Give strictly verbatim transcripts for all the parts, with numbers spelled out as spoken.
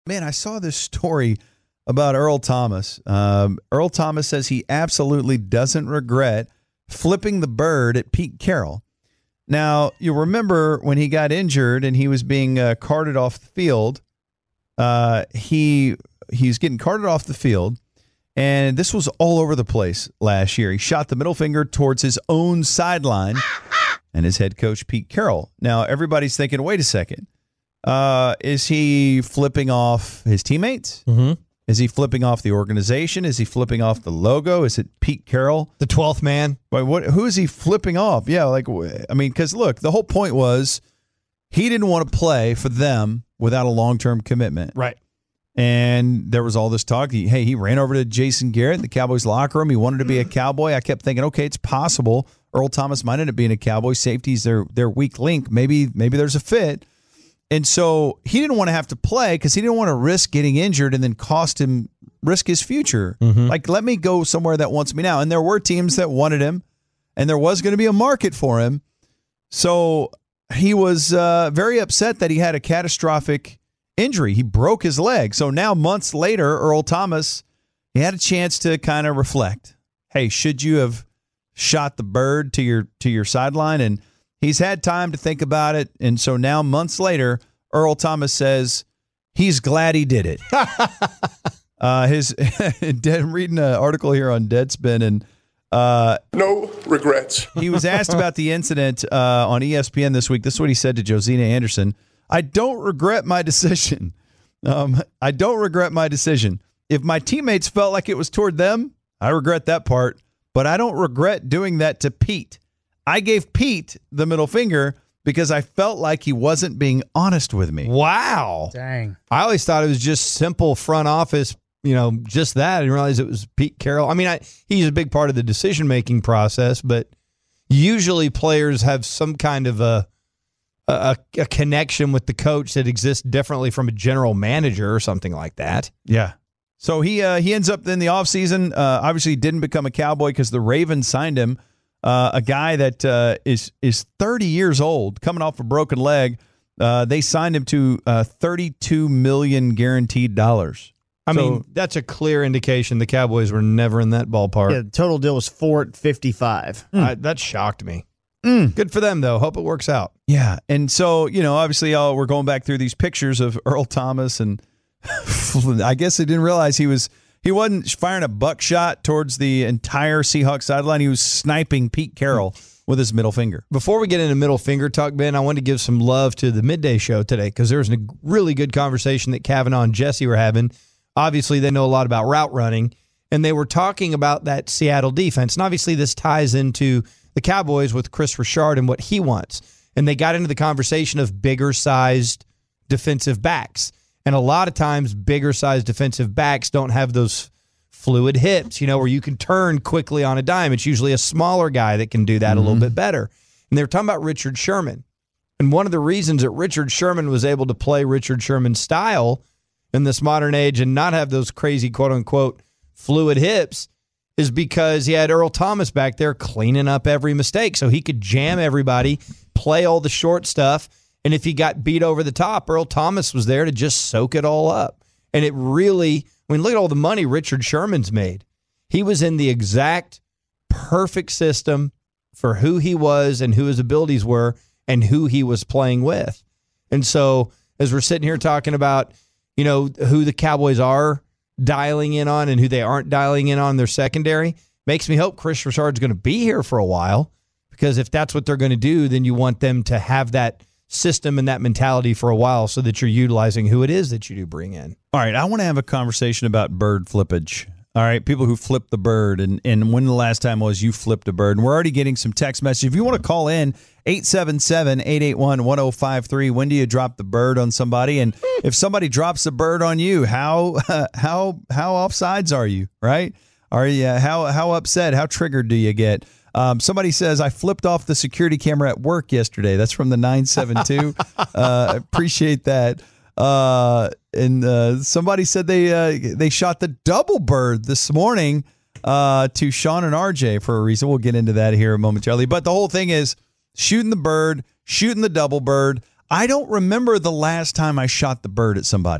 Man, I saw this story about Earl Thomas. Um, Earl Thomas says he absolutely doesn't regret flipping the bird at Pete Carroll. Now, you remember when he got injured and he was being uh, carted off the field, uh, he he's getting carted off the field, and this was all over the place last year. He shot the middle finger towards his own sideline and his head coach, Pete Carroll. Now, everybody's thinking, wait a second. Uh, is he flipping off his teammates? Mm-hmm. Is he flipping off the organization? Is he flipping off the logo? Is it Pete Carroll, the twelfth man? Wait, what? Who is he flipping off? Yeah, like I mean, because look, the whole point was he didn't want to play for them without a long-term commitment, right? And there was all this talk. He, hey, he ran over to Jason Garrett in the Cowboys locker room. He wanted to be a Cowboy. I kept thinking, okay, it's possible Earl Thomas might end up being a Cowboy. Safety's their their weak link. Maybe maybe there's a fit. And so he didn't want to have to play because he didn't want to risk getting injured and then cost him, risk his future. Mm-hmm. Like, let me go somewhere that wants me now. And there were teams that wanted him, and there was going to be a market for him. So he was uh, very upset that he had a catastrophic injury. He broke his leg. So now, months later, Earl Thomas, he had a chance to kind of reflect. Hey, should you have shot the bird to your to your sideline? And he's had time to think about it, and so now, months later, Earl Thomas says he's glad he did it. uh, his, I'm reading an article here on Deadspin, and uh, no regrets. He was asked about the incident uh, on E S P N this week. This is what he said to Josina Anderson. I don't regret my decision. Um, I don't regret my decision. If my teammates felt like it was toward them, I regret that part, but I don't regret doing that to Pete. I gave Pete the middle finger because I felt like he wasn't being honest with me. Wow. Dang. I always thought it was just simple front office, you know, just that. I didn't realize it was Pete Carroll. I mean, I, he's a big part of the decision-making process, but usually players have some kind of a, a, a connection with the coach that exists differently from a general manager or something like that. Yeah. So he uh, he ends up in the offseason, uh, obviously didn't become a Cowboy because the Ravens signed him. Uh, a guy that uh, is is thirty years old, coming off a broken leg. Uh, they signed him to uh, thirty-two million dollars guaranteed dollars. I so, mean, that's a clear indication the Cowboys were never in that ballpark. Yeah, the total deal was four fifty-five. Mm. I, that shocked me. Mm. Good for them, though. Hope it works out. Yeah, and so, you know, obviously uh, we're going back through these pictures of Earl Thomas, and I guess they didn't realize he was he wasn't firing a buckshot towards the entire Seahawks sideline. He was sniping Pete Carroll with his middle finger. Before we get into middle finger talk, Ben, I want to give some love to the midday show today because there was a really good conversation that Kavanaugh and Jesse were having. Obviously, they know a lot about route running, and they were talking about that Seattle defense. And obviously, this ties into the Cowboys with Chris Richard and what he wants. And they got into the conversation of bigger-sized defensive backs. And a lot of times, bigger-sized defensive backs don't have those fluid hips, you know, where you can turn quickly on a dime. It's usually a smaller guy that can do that mm-hmm. a little bit better. And they were talking about Richard Sherman. And one of the reasons that Richard Sherman was able to play Richard Sherman's style in this modern age and not have those crazy, quote-unquote, fluid hips is because he had Earl Thomas back there cleaning up every mistake. So he could jam everybody, play all the short stuff, and if he got beat over the top, Earl Thomas was there to just soak it all up. And it really, I mean, look at all the money Richard Sherman's made. He was in the exact perfect system for who he was and who his abilities were and who he was playing with. And so as we're sitting here talking about, you know, who the Cowboys are dialing in on and who they aren't dialing in on their secondary, makes me hope Chris Richard's going to be here for a while, because if that's what they're going to do, then you want them to have that system and that mentality for a while so that you're utilizing who it is that you do bring in. All right, I want to have a conversation about bird flippage. All right, people who flip the bird, and, and when the last time was you flipped a bird. And we're already getting some text messages. If you want to call in, eight seven seven, eight eight one, one oh five three. When do you drop the bird on somebody? And if somebody drops the bird on you, how uh, how how offsides are you, right? Are you, uh, how, how upset, how triggered do you get? Um, somebody says, I flipped off the security camera at work yesterday. That's from the nine seven two. uh, appreciate that. Uh, and uh, somebody said they uh, they shot the double bird this morning uh, to Sean and R J for a reason. We'll get into that here momentarily. But the whole thing is shooting the bird, shooting the double bird. I don't remember the last time I shot the bird at somebody.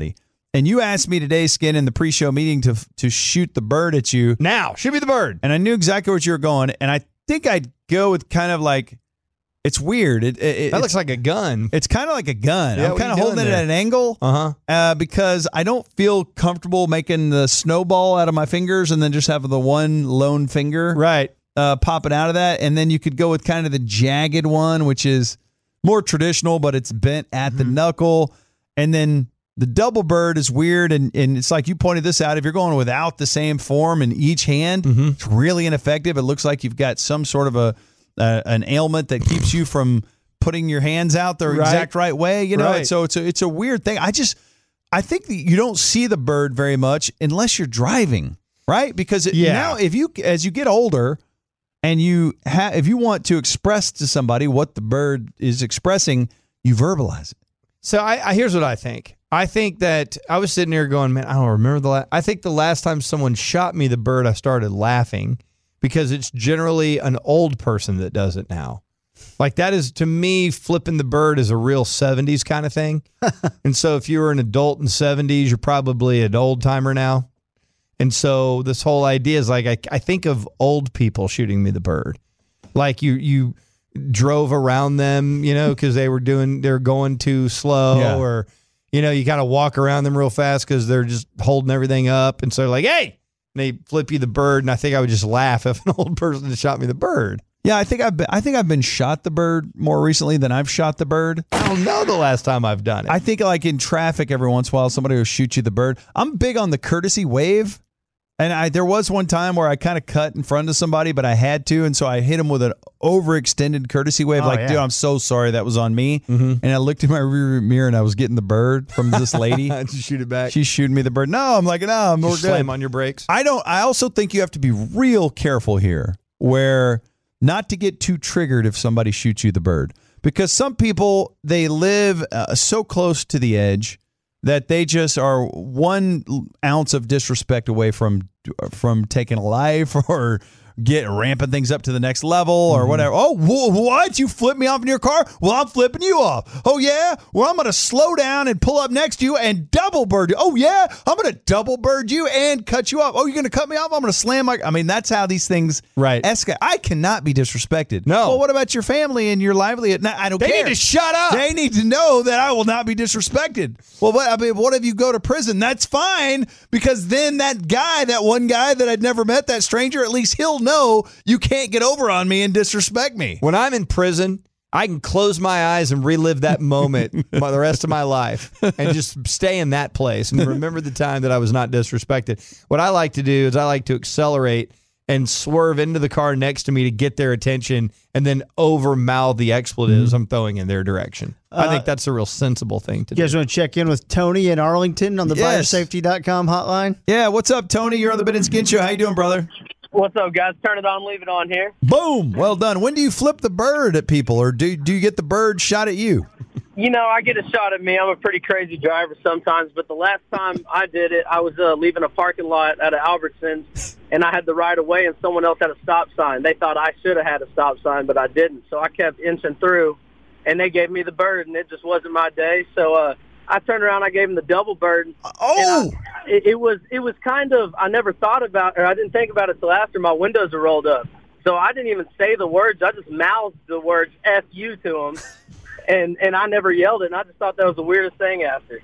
And you asked me today, Skin, in the pre-show meeting to to shoot the bird at you. Now, shoot me the bird. And I knew exactly what you were going. And I think I'd go with kind of like, it's weird. It, it, That it's, looks like a gun. It's kind of like a gun. Yeah, I'm what kind of you holding it doing at there? an angle Uh-huh. uh, because I don't feel comfortable making the snowball out of my fingers and then just have the one lone finger Right. uh, popping out of that. And then you could go with kind of the jagged one, which is more traditional, but it's bent at the knuckle. And then the double bird is weird, and, and it's like you pointed this out. If you're going without the same form in each hand, Mm-hmm. it's really ineffective. It looks like you've got some sort of a uh, an ailment that keeps you from putting your hands out the Right. exact right way. You know, Right. and so it's a, it's a weird thing. I just I think that you don't see the bird very much unless you're driving, right? Because it, Yeah. now if you as you get older. And you have, if you want to express to somebody what the bird is expressing, you verbalize it. So I, I here's what I think. I think that I was sitting here going, man, I don't remember the last. I think the last time someone shot me the bird, I started laughing because it's generally an old person that does it now. Like that is, to me, flipping the bird is a real seventies kind of thing. And so if you were an adult in the seventies, you're probably an old timer now. And so this whole idea is like, I, I think of old people shooting me the bird. Like you, you drove around them, you know, because they were doing, they're going too slow Yeah. or, you know, you kind of walk around them real fast because they're just holding everything up. And so like, hey, and they flip you the bird. And I think I would just laugh if an old person had shot me the bird. Yeah, I think I've been, I think I've been shot the bird more recently than I've shot the bird. I don't know the last time I've done it. I think like in traffic every once in a while somebody will shoot you the bird. I'm big on the courtesy wave. And I there was one time where I kind of cut in front of somebody, but I had to, and so I hit him with an overextended courtesy wave. Oh, like, yeah. dude, I'm so sorry, that was on me. Mm-hmm. And I looked in my rearview mirror, and I was getting the bird from this lady. Just shoot it back. She's shooting me the bird. No, I'm like, no, I'm we're Just slam good. on your brakes. I don't. I also think you have to be real careful here, where not to get too triggered if somebody shoots you the bird, because some people they live uh, so close to the edge that they just are one ounce of disrespect away from from taking a life or get ramping things up to the next level or Mm-hmm. whatever. Oh, wh- what? You flip me off in your car? Well, I'm flipping you off. Oh, yeah? Well, I'm going to slow down and pull up next to you and double bird you. Oh, yeah? I'm going to double bird you and cut you off. Oh, you're going to cut me off? I'm going to slam my... I mean, that's how these things Right. escalate. I cannot be disrespected. No. Well, what about your family and your livelihood? No, I don't They care. need to shut up. They need to know that I will not be disrespected. Well, what, I mean, what if you go to prison? That's fine, because then that guy, that one guy that I'd never met, that stranger, at least he'll know you can't get over on me and disrespect me. When I'm in prison, I can close my eyes and relive that moment for the rest of my life and just stay in that place and remember the time that I was not disrespected. What I like to do is I like to accelerate and swerve into the car next to me to get their attention and then over mouth the expletives Mm-hmm. I'm throwing in their direction. I think that's a real sensible thing to You do. guys want to check in with Tony in Arlington on the Yes. buyer safety dot com hotline? Yeah, what's up, Tony? You're on the Ben and Skin Show. How you doing, brother? What's up, guys? Turn it on, leave it on here. Boom. Well done. When do you flip the bird at people, or do, do you get the bird shot at you? You know, I get a shot at me. I'm a pretty crazy driver sometimes, but the last time I did it, I was uh, leaving a parking lot at an Albertsons, and I had the right of way, and someone else had a stop sign. They thought I should have had a stop sign, but I didn't. So I kept inching through, and they gave me the bird, and it just wasn't my day. So uh, I turned around, I gave him the double bird. Oh! And I, it, it was it was kind of, I never thought about, or I didn't think about it till after my windows were rolled up. So I didn't even say the words. I just mouthed the words F you to him, and, and I never yelled it, and I just thought that was the weirdest thing after.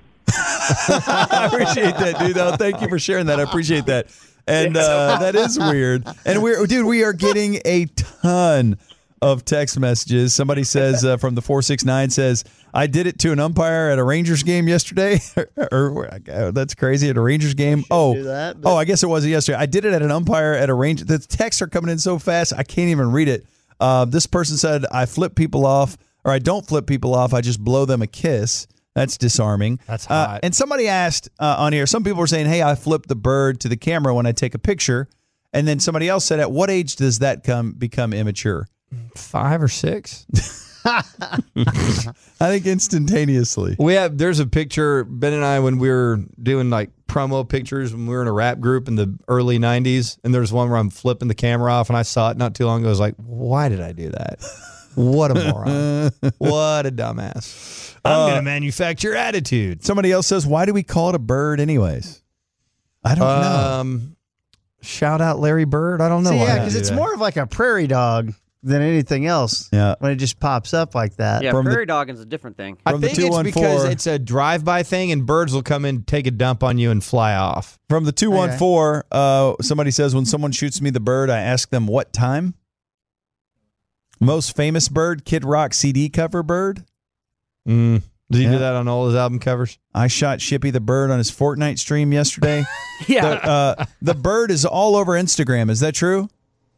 I appreciate that, dude. Though, thank you for sharing that. I appreciate that. And uh, that is weird. And we're, dude, we are getting a ton of text messages. Somebody says uh, from the four six nine says, I did it to an umpire at a Rangers game yesterday. or, or that's crazy, at a Rangers game. Oh, do that, but- oh, I guess it was yesterday. I did it at an umpire at a Ranger. The texts are coming in so fast, I can't even read it. Uh, this person said, I flip people off, or I don't flip people off. I just blow them a kiss. That's disarming. That's Uh, hot. and somebody asked uh, on here, some people were saying, hey, I flip the bird to the camera when I take a picture. And then somebody else said, at what age does that come become immature? Five or six? I think instantaneously. We have, there's a picture, Ben and I, when we were doing like promo pictures when we were in a rap group in the early nineties, and there's one where I'm flipping the camera off, and I saw it not too long ago. I was like, why did I do that? What a moron. What a dumbass. I'm Uh, going to manufacture attitude. Somebody else says, why do we call it a bird anyways? I don't know. Um, shout out Larry Bird. I don't know See, why. yeah, they because do it's that. more of like a prairie dog than anything else. Yeah. When it just pops up like that. Yeah, From the- prairie dog is a different thing. I from the think it's because two one four it's a drive-by thing, and birds will come in, take a dump on you, and fly off. From the two one four, uh, somebody says, when someone shoots me the bird, I ask them what time. Most famous bird, Kid Rock C D cover bird. Mm. Did he Yeah. do that on all his album covers? I shot Shippy the bird on his Fortnite stream yesterday. Yeah. the, uh, the bird is all over Instagram. Is that true?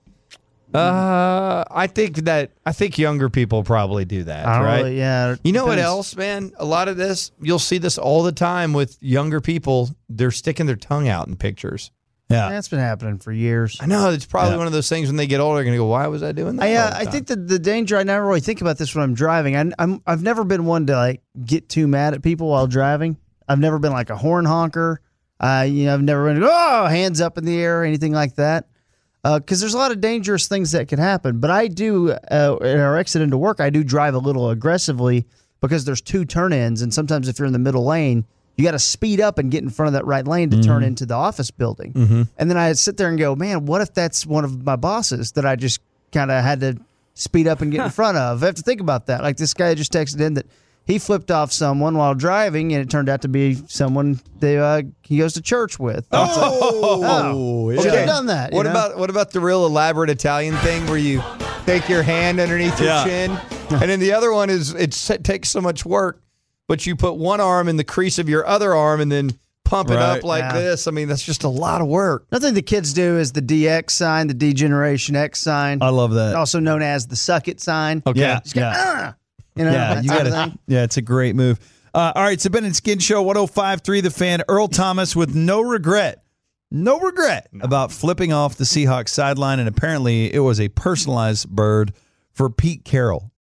Uh, I think that I think younger people probably do that, I don't right? really, yeah. You know what depends. else, man? A lot of this, you'll see this all the time with younger people. They're sticking their tongue out in pictures. Yeah. That's been happening for years. I know it's probably Yeah. one of those things when they get older, they're going to go, "Why was I doing that?" I, all uh, the I time?" think that the danger, I never really think about this when I'm driving. I, I'm, I've never been one to like get too mad at people while driving. I've never been like a horn honker. Uh, you know, I've never been, oh, hands up in the air or anything like that. Because there's a lot of dangerous things that can happen. But I do, uh, in our exit into work, I do drive a little aggressively because there's two turn-ins. And sometimes if you're in the middle lane, you got to speed up and get in front of that right lane to turn into the office building. Mm-hmm. And then I sit there and go, man, what if that's one of my bosses that I just kind of had to speed up and get in front of? I have to think about that. Like this guy just texted in that he flipped off someone while driving, and it turned out to be someone that uh, he goes to church with. Oh, Oh, yeah. well, could have done that. you What know? about what about the real elaborate Italian thing where you take your hand underneath your Yeah. chin, and then the other one is it's, it takes so much work, but you put one arm in the crease of your other arm and then pump it Right. up like Yeah. this. I mean, that's just a lot of work. Nothing the kids do is the D X sign, the D-Generation X sign, I love that. also known as the suck it sign. Okay. Yeah. Just go, Yeah. "Ah," you know, Yeah, that you type got of to. thing. Yeah, it's a great move. Uh, all right, it's the Ben and Skin Show, one oh five point three The Fan. Earl Thomas with no regret, no regret about flipping off the Seahawks sideline, and apparently it was a personalized bird for Pete Carroll.